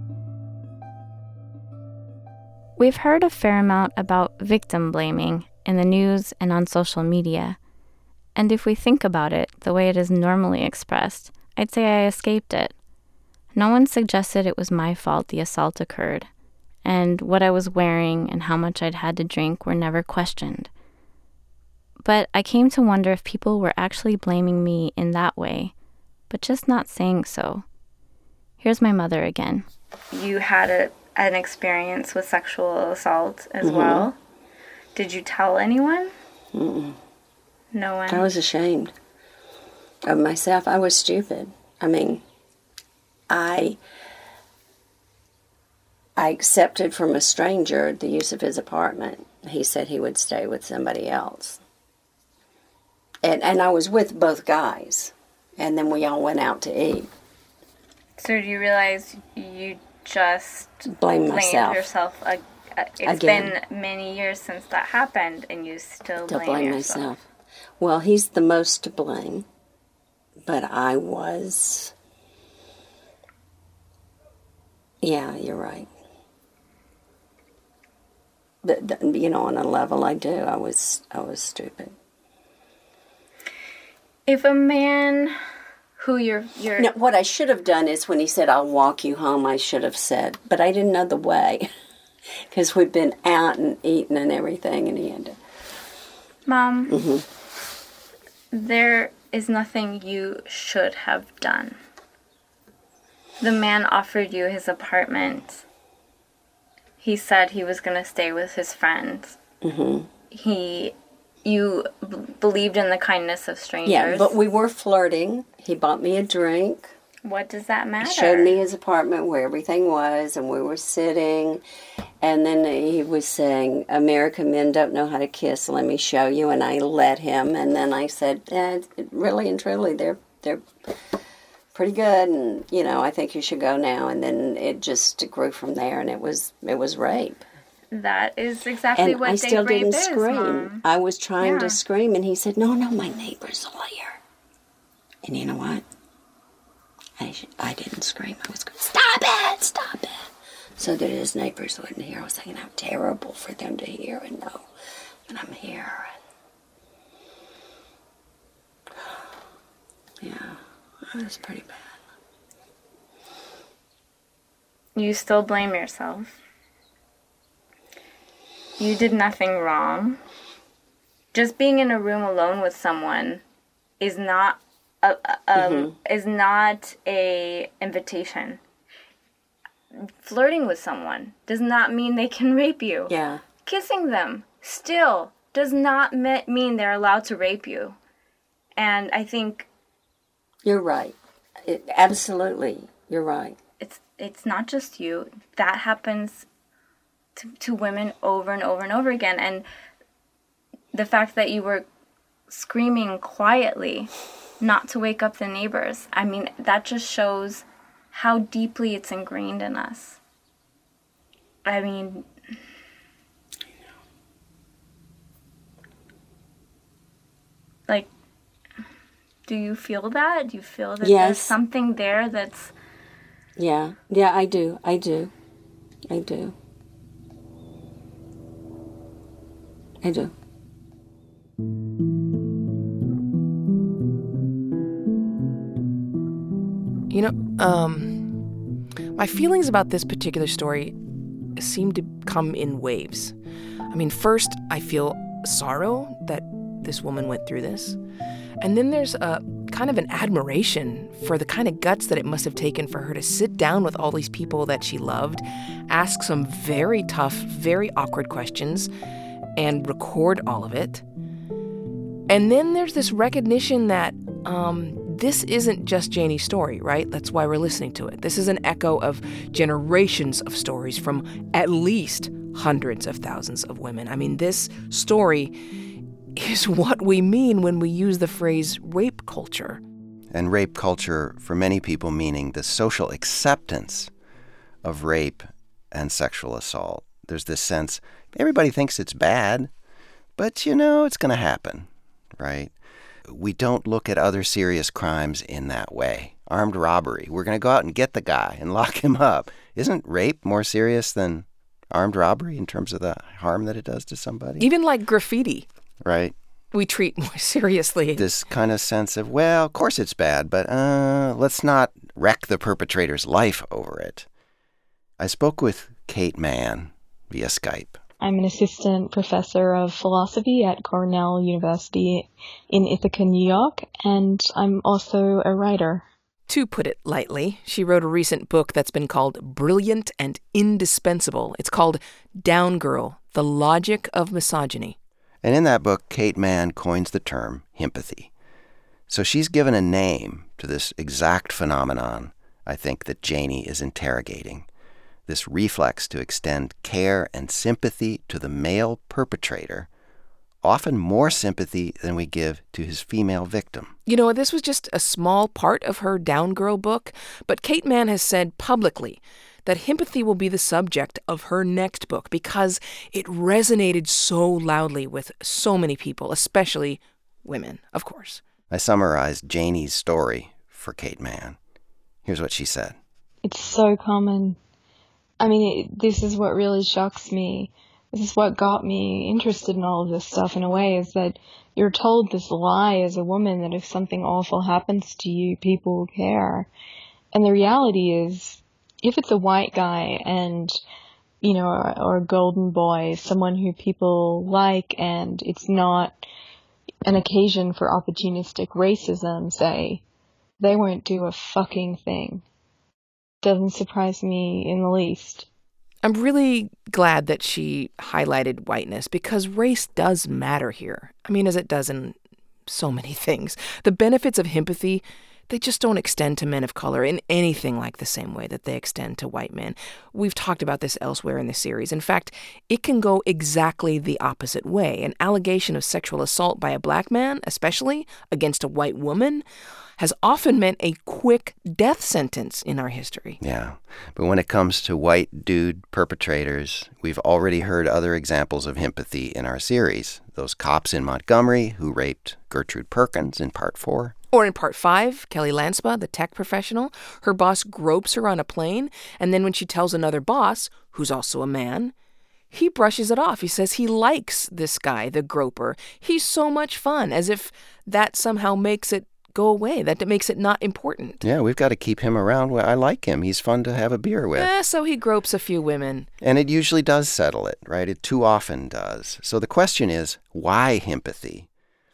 Speaker 7: We've heard a fair amount about victim blaming in the news and on social media, and if we think about it the way it is normally expressed, I'd say I escaped it.
Speaker 3: No one suggested it was my fault the assault occurred, and what I was wearing and how much I'd had to drink were never questioned. But I came to wonder if people were actually blaming me in that way, but just not saying so. Here's my mother again. You had a, an experience with sexual assault as mm-hmm. well. Did you tell anyone?
Speaker 12: Mm-mm.
Speaker 3: No one?
Speaker 12: I was ashamed of myself. I was stupid. I mean, I I accepted from a stranger the use of his apartment. He said he would stay with somebody else. And and I was with both guys. And then we all went out to eat.
Speaker 3: So do you realize you just
Speaker 12: blame
Speaker 3: blamed
Speaker 12: myself.
Speaker 3: yourself? Uh, uh, it's
Speaker 12: Again.
Speaker 3: been many years since that happened, and you still,
Speaker 12: Still
Speaker 3: blame,
Speaker 12: blame
Speaker 3: yourself.
Speaker 12: myself. Well, he's the most to blame. But I was... Yeah, you're right. But, you know, on a level I do. I was, I was stupid.
Speaker 3: If a man who you're... you're
Speaker 12: No, what I should have done is when he said, I'll walk you home, I should have said, but I didn't know the way. Because we'd been out and eating and everything, and he had to...
Speaker 3: Mom,
Speaker 12: mm-hmm.
Speaker 3: there is nothing you should have done. The man offered you his apartment. He said he was going to stay with his friends.
Speaker 12: Mm-hmm.
Speaker 3: He... You b- believed in the kindness of strangers.
Speaker 12: Yeah, but we were flirting. He bought me a drink.
Speaker 3: What does that matter?
Speaker 12: He showed me his apartment where everything was, and we were sitting. And then he was saying, American men don't know how to kiss. Let me show you. And I let him. And then I said, eh, really and truly, they're they're pretty good. And, you know, I think you should go now. And then it just grew from there, and it was it was rape.
Speaker 3: That is exactly
Speaker 12: and
Speaker 3: what
Speaker 12: I still
Speaker 3: date
Speaker 12: didn't
Speaker 3: rape is,
Speaker 12: scream.
Speaker 3: Mom.
Speaker 12: I was trying
Speaker 3: Yeah.
Speaker 12: to scream, and he said, no, no, my neighbor's lawyer. And you know what? I sh- I didn't scream. I was going, stop it, stop it. So that his neighbors wouldn't hear. I was thinking how terrible for them to hear and know that I'm here. And yeah, it was pretty bad.
Speaker 3: You still blame yourself. You did nothing wrong. Just being in a room alone with someone is not a, um,
Speaker 12: Mm-hmm.
Speaker 3: is not a invitation. Flirting with someone does not mean they can rape you.
Speaker 12: Yeah.
Speaker 3: Kissing them still does not me- mean they're allowed to rape you. And I think
Speaker 12: You're right. It, absolutely. You're right.
Speaker 3: it's it's not just you. That happens to, to women over and over and over again. And the fact that you were screaming quietly not to wake up the neighbors, I mean, that just shows how deeply it's ingrained in us. I mean, like, do you feel that? Do you feel that
Speaker 12: Yes.
Speaker 3: there's something there that's...
Speaker 12: Yeah. Yeah, I do. I do. I do. I do.
Speaker 4: You know, um, my feelings about this particular story seem to come in waves. I mean, first, I feel sorrow that this woman went through this. And then there's a kind of an admiration for the kind of guts that it must have taken for her to sit down with all these people that she loved, ask some very tough, very awkward questions, and record all of it. And then there's this recognition that um, this isn't just Janie's story, right? That's why we're listening to it. This is an echo of generations of stories from at least hundreds of thousands of women. I mean, this story is what we mean when we use the phrase rape culture.
Speaker 5: And rape culture, for many people, meaning the social acceptance of rape and sexual assault. There's this sense, everybody thinks it's bad, but you know, it's going to happen, right? We don't look at other serious crimes in that way. Armed robbery, we're going to go out and get the guy and lock him up. Isn't rape more serious than armed robbery in terms of the harm that it does to somebody?
Speaker 4: Even like graffiti.
Speaker 5: Right,
Speaker 4: we treat more seriously.
Speaker 5: This kind of sense of, well, of course it's bad, but uh, let's not wreck the perpetrator's life over it. I spoke with Kate Manne via Skype.
Speaker 13: I'm an assistant professor of philosophy at Cornell University in Ithaca, New York, and I'm also a writer.
Speaker 4: To put it lightly, she wrote a recent book that's been called Brilliant and Indispensable. It's called Down Girl, The Logic of Misogyny.
Speaker 5: And in that book, Kate Manne coins the term himpathy. So she's given a name to this exact phenomenon, I think, that Janey is interrogating. This reflex to extend care and sympathy to the male perpetrator, often more sympathy than we give to his female victim.
Speaker 4: You know, this was just a small part of her Down Girl book, but Kate Manne has said publicly that himpathy will be the subject of her next book because it resonated so loudly with so many people, especially women, of course.
Speaker 5: I summarized Janey's story for Kate Manne. Here's what she said.
Speaker 13: It's so common. I mean, it, this is what really shocks me. This is what got me interested in all of this stuff in a way, is that you're told this lie as a woman that if something awful happens to you, people will care. And the reality is, if it's a white guy and, you know, or, or a golden boy, someone who people like, and it's not an occasion for opportunistic racism, say, they won't do a fucking thing. Doesn't surprise me in the least.
Speaker 4: I'm really glad that she highlighted whiteness because race does matter here. I mean, as it does in so many things. The benefits of himpathy, they just don't extend to men of color in anything like the same way that they extend to white men. We've talked about this elsewhere in the series. In fact, it can go exactly the opposite way. An allegation of sexual assault by a black man, especially against a white woman, has often meant a quick death sentence in our history.
Speaker 5: Yeah, but when it comes to white dude perpetrators, we've already heard other examples of himpathy in our series. Those cops in Montgomery who raped Gertrude Perkins in part four.
Speaker 4: Or in part five, Kelly Lanspa, the tech professional, her boss gropes her on a plane, and then when she tells another boss, who's also a man, he brushes it off. He says he likes this guy, the groper. He's so much fun, as if that somehow makes it go away, that it makes it not important.
Speaker 5: Yeah, we've got to keep him around. Well, I like him. He's fun to have a beer with.
Speaker 4: Eh, so he gropes a few women.
Speaker 5: And it usually does settle it, right? It too often does. So the question is, why himpathy?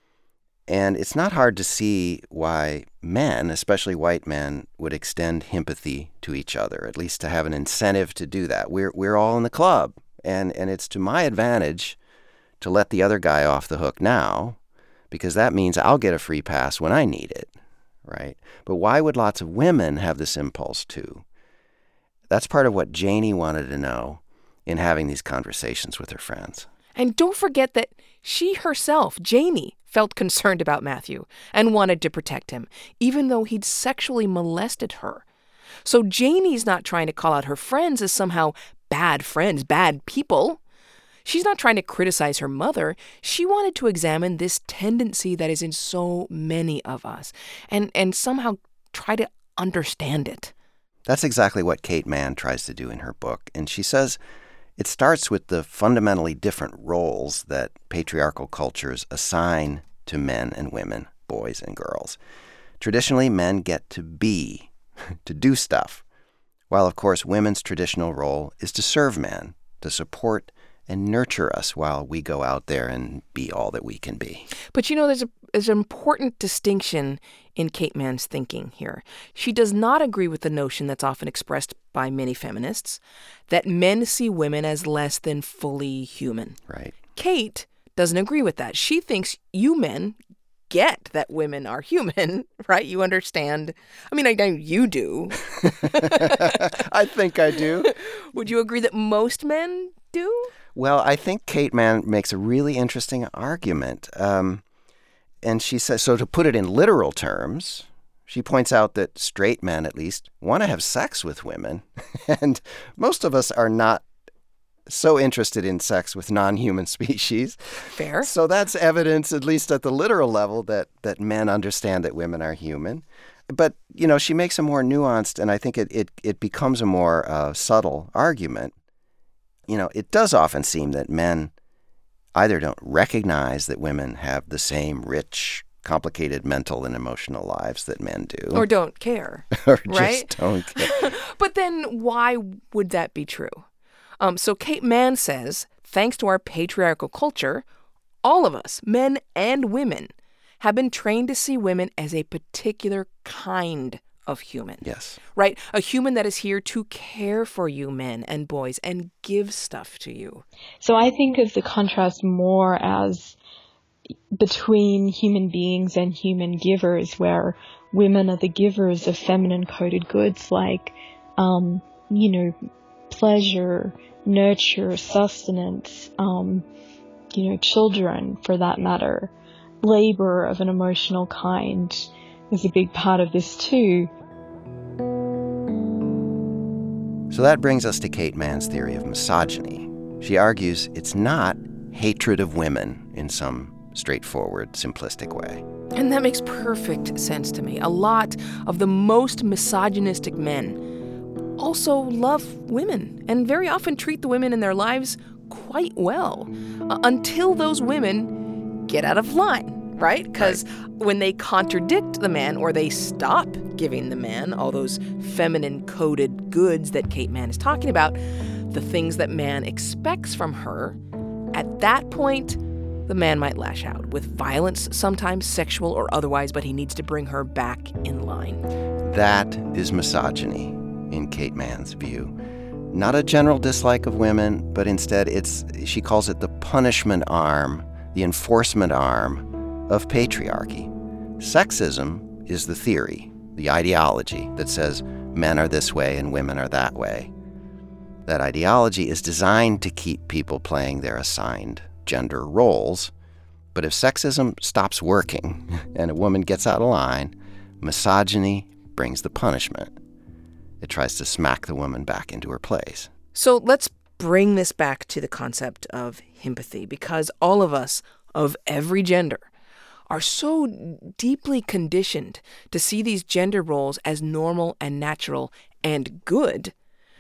Speaker 5: And it's not hard to see why men, especially white men, would extend himpathy to each other, at least to have an incentive to do that. We're we're all in the club, and, and it's to my advantage to let the other guy off the hook now, because that means I'll get a free pass when I need it, right? But why would lots of women have this impulse too? That's part of what Janey wanted to know in having these conversations with her friends.
Speaker 4: And don't forget that she herself, Janey, felt concerned about Matthew and wanted to protect him, even though he'd sexually molested her. So Janey's not trying to call out her friends as somehow bad friends, bad people. She's not trying to criticize her mother. She wanted to examine this tendency that is in so many of us and, and somehow try to understand it.
Speaker 5: That's exactly what Kate Manne tries to do in her book. And she says it starts with the fundamentally different roles that patriarchal cultures assign to men and women, boys and girls. Traditionally, men get to be, to do stuff, while, of course, women's traditional role is to serve men, to support and nurture us while we go out there and be all that we can be.
Speaker 4: But you know, there's, a, there's an important distinction in Kate Manne's thinking here. She does not agree with the notion that's often expressed by many feminists that men see women as less than fully human.
Speaker 5: Right.
Speaker 4: Kate doesn't agree with that. She thinks you men get that women are human, right? You understand. I mean, I know you do.
Speaker 5: I think I do.
Speaker 4: Would you agree that most men do?
Speaker 5: Well, I think Kate Manne makes a really interesting argument. Um, and she says, so to put it in literal terms, she points out that straight men, at least, want to have sex with women. And most of us are not so interested in sex with non-human species.
Speaker 4: Fair.
Speaker 5: So that's evidence, at least at the literal level, that, that men understand that women are human. But, you know, she makes a more nuanced, and I think it, it, it becomes a more uh, subtle argument. You know, it does often seem that men either don't recognize that women have the same rich, complicated mental and emotional lives that men do.
Speaker 4: Or don't care.
Speaker 5: or
Speaker 4: right?
Speaker 5: just don't care.
Speaker 4: But then why would that be true? Um, so Kate Manne says, thanks to our patriarchal culture, all of us, men and women, have been trained to see women as a particular kind of human.
Speaker 5: Yes.
Speaker 4: Right? A human that is here to care for you, men and boys, and give stuff to you.
Speaker 13: So I think of the contrast more as between human beings and human givers, where women are the givers of feminine coded goods like, um, you know, pleasure, nurture, sustenance, um, you know, children for that matter. Labor of an emotional kind is a big part of this too.
Speaker 5: So that brings us to Kate Manne's theory of misogyny. She argues it's not hatred of women in some straightforward, simplistic way.
Speaker 4: And that makes perfect sense to me. A lot of the most misogynistic men also love women and very often treat the women in their lives quite well uh, until those women get out of line, right? Because right. when they contradict the man or they stop giving the man all those feminine-coded goods that Kate Manne is talking about, the things that man expects from her, at that point, the man might lash out with violence, sometimes sexual or otherwise, but he needs to bring her back in line.
Speaker 5: That is misogyny, in Kate Manne's view. Not a general dislike of women, but instead it's, she calls it the punishment arm, the enforcement arm of patriarchy. Sexism is the theory, the ideology that says men are this way and women are that way. That ideology is designed to keep people playing their assigned gender roles, but if sexism stops working and a woman gets out of line, misogyny brings the punishment. It tries to smack the woman back into her place.
Speaker 4: So let's bring this back to the concept of himpathy, because all of us of every gender are so deeply conditioned to see these gender roles as normal and natural and good.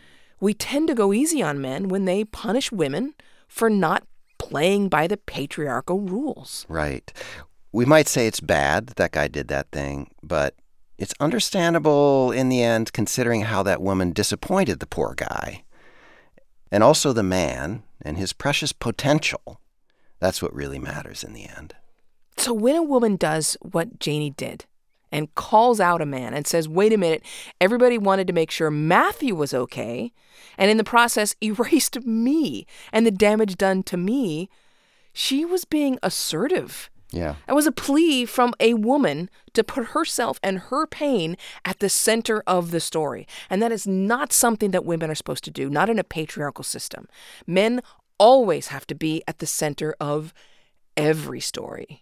Speaker 4: We tend to go easy on men when they punish women for not playing by the patriarchal rules.
Speaker 5: Right. We might say it's bad that that guy did that thing, but it's understandable in the end considering how that woman disappointed the poor guy. And also the man and his precious potential. That's what really matters in the end.
Speaker 4: So when a woman does what Janie did and calls out a man and says, wait a minute, everybody wanted to make sure Matthew was okay, and in the process erased me and the damage done to me, she was being assertive.
Speaker 5: Yeah.
Speaker 4: It was a plea from a woman to put herself and her pain at the center of the story. And that is not something that women are supposed to do, not in a patriarchal system. Men always have to be at the center of every story.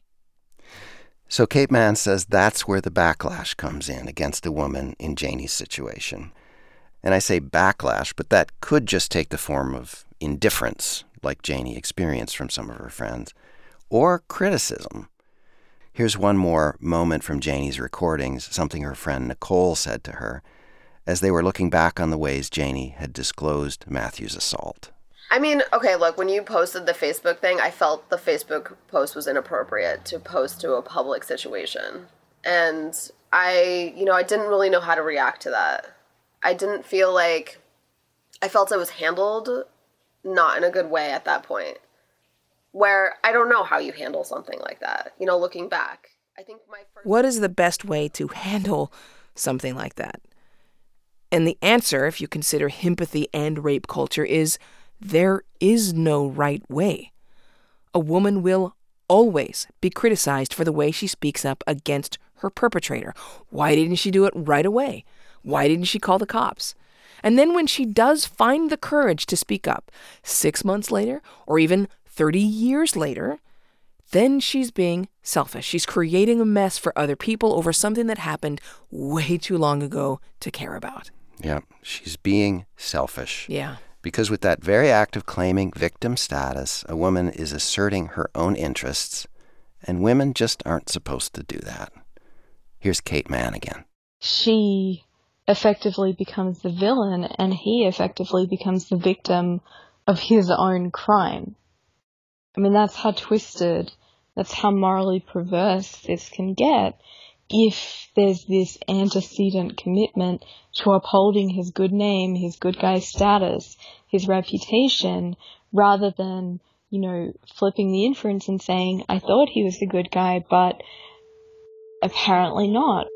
Speaker 5: So Kate Manne says that's where the backlash comes in against a woman in Janie's situation. And I say backlash, but that could just take the form of indifference, like Janie experienced from some of her friends, or criticism. Here's one more moment from Janie's recordings, something her friend Nicole said to her as they were looking back on the ways Janie had disclosed Matthew's assault.
Speaker 6: I mean, okay, look, when you posted the Facebook thing, I felt the Facebook post was inappropriate to post to a public situation. And I, you know, I didn't really know how to react to that. I didn't feel like, I felt it was handled not in a good way at that point. Where I don't know how you handle something like that, you know, looking back. I think my first...
Speaker 4: What is the best way to handle something like that? And the answer, if you consider himpathy and rape culture, is there is no right way. A woman will always be criticized for the way she speaks up against her perpetrator. Why didn't she do it right away? Why didn't she call the cops? And then when she does find the courage to speak up, six months later, or even thirty years later, then she's being selfish. She's creating a mess for other people over something that happened way too long ago to care about.
Speaker 5: Yeah, she's being selfish.
Speaker 4: Yeah.
Speaker 5: Because with that very act of claiming victim status, a woman is asserting her own interests, and women just aren't supposed to do that. Here's Kate Manne again.
Speaker 13: She effectively becomes the villain, and he effectively becomes the victim of his own crime. I mean, that's how twisted, that's how morally perverse this can get if there's this antecedent commitment to upholding his good name, his good guy status, his reputation, rather than, you know, flipping the inference and saying, I thought he was the good guy, but apparently not.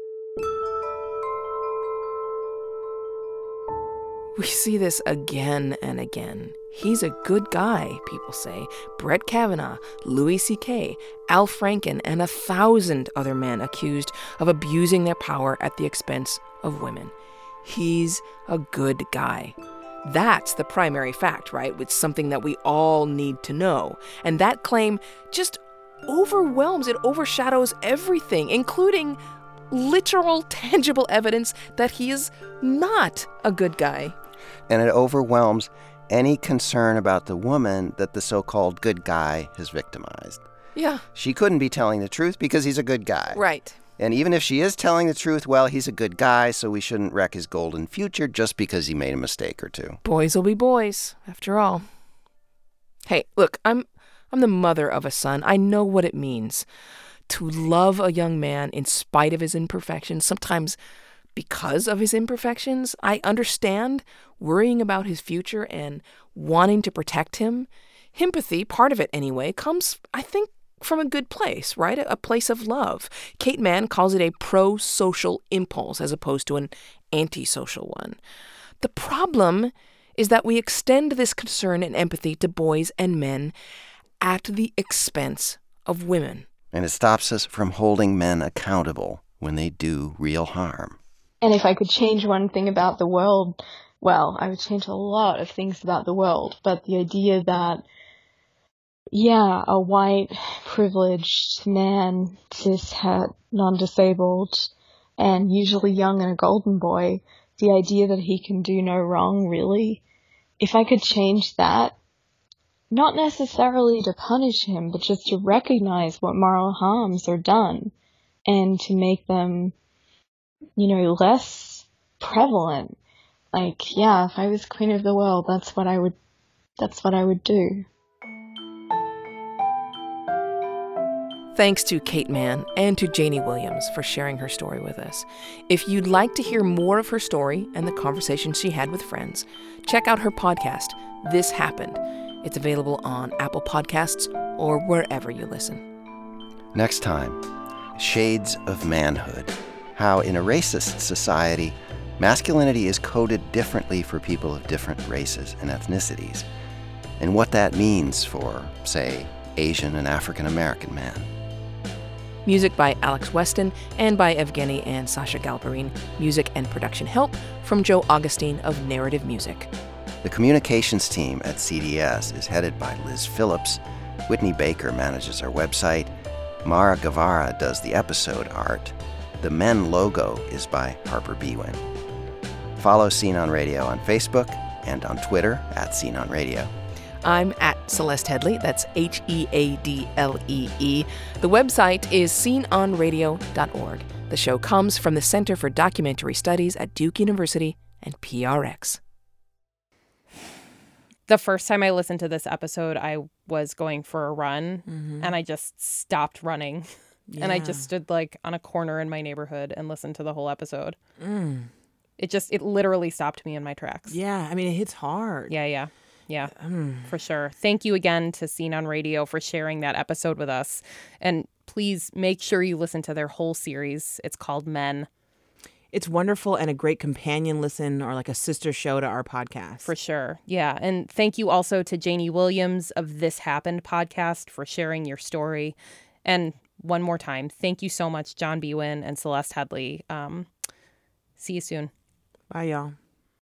Speaker 4: We see this again and again. He's a good guy, people say. Brett Kavanaugh, Louis C K, Al Franken, and a thousand other men accused of abusing their power at the expense of women. He's a good guy. That's the primary fact, right? It's something that we all need to know. And that claim just overwhelms, it overshadows everything, including literal, tangible evidence that he is not a good guy.
Speaker 5: And it overwhelms any concern about the woman that the so-called good guy has victimized.
Speaker 4: Yeah.
Speaker 5: She couldn't be telling the truth because he's a good guy.
Speaker 4: Right.
Speaker 5: And even if she is telling the truth, well, he's a good guy, so we shouldn't wreck his golden future just because he made a mistake or two.
Speaker 4: Boys will be boys, after all. Hey, look, I'm I'm the mother of a son. I know what it means to love a young man in spite of his imperfections, sometimes because of his imperfections. I understand worrying about his future and wanting to protect him. Empathy, part of it anyway, comes, I think, from a good place, right? A place of love. Kate Manne calls it a pro-social impulse as opposed to an anti-social one. The problem is that we extend this concern and empathy to boys and men at the expense of women.
Speaker 5: And it stops us from holding men accountable when they do real harm.
Speaker 13: And if I could change one thing about the world, well, I would change a lot of things about the world. But the idea that, yeah, a white, privileged man, cis-het, non-disabled, and usually young and a golden boy, the idea that he can do no wrong, really, if I could change that, not necessarily to punish him, but just to recognize what moral harms are done, and to make them, you know, less prevalent. Like, yeah, if I was queen of the world, that's what I would, that's what I would do.
Speaker 4: Thanks to Kate Manne and to Janie Williams for sharing her story with us. If you'd like to hear more of her story and the conversations she had with friends, check out her podcast, This Happened. It's available on Apple Podcasts or wherever you listen.
Speaker 5: Next time, Shades of Manhood. How in a racist society, masculinity is coded differently for people of different races and ethnicities, and what that means for, say, Asian and African American men.
Speaker 4: Music by Alex Weston and by Evgeny and Sasha Galperin. Music and production help from Joe Augustine of Narrative Music.
Speaker 5: The communications team at C D S is headed by Liz Phillips. Whitney Baker manages our website. Mara Guevara does the episode art. The Men logo is by Harper Bewin. Follow Scene on Radio on Facebook and on Twitter at Scene on Radio.
Speaker 4: I'm at Celeste Headlee. That's H E A D L E E. The website is scene on radio dot org. The show comes from the Center for Documentary Studies at Duke University and P R X.
Speaker 1: The first time I listened to this episode, I was going for a run,
Speaker 2: Mm-hmm.
Speaker 1: and I just stopped running.
Speaker 2: Yeah.
Speaker 1: And I just stood like on a corner in my neighborhood and listened to the whole episode.
Speaker 2: Mm.
Speaker 1: It just, it literally stopped me in my tracks.
Speaker 2: Yeah, I mean, it hits hard.
Speaker 1: Yeah, yeah. Yeah,
Speaker 2: Mm.
Speaker 1: for sure. Thank you again to Scene on Radio for sharing that episode with us. And please make sure you listen to their whole series. It's called Men.
Speaker 2: It's wonderful and a great companion listen or like a sister show to our podcast.
Speaker 1: For sure. Yeah. And thank you also to Janie Williams of This Happened podcast for sharing your story. And one more time, thank you so much, John Bewin and Celeste Headlee. Um, see you soon.
Speaker 2: Bye, y'all.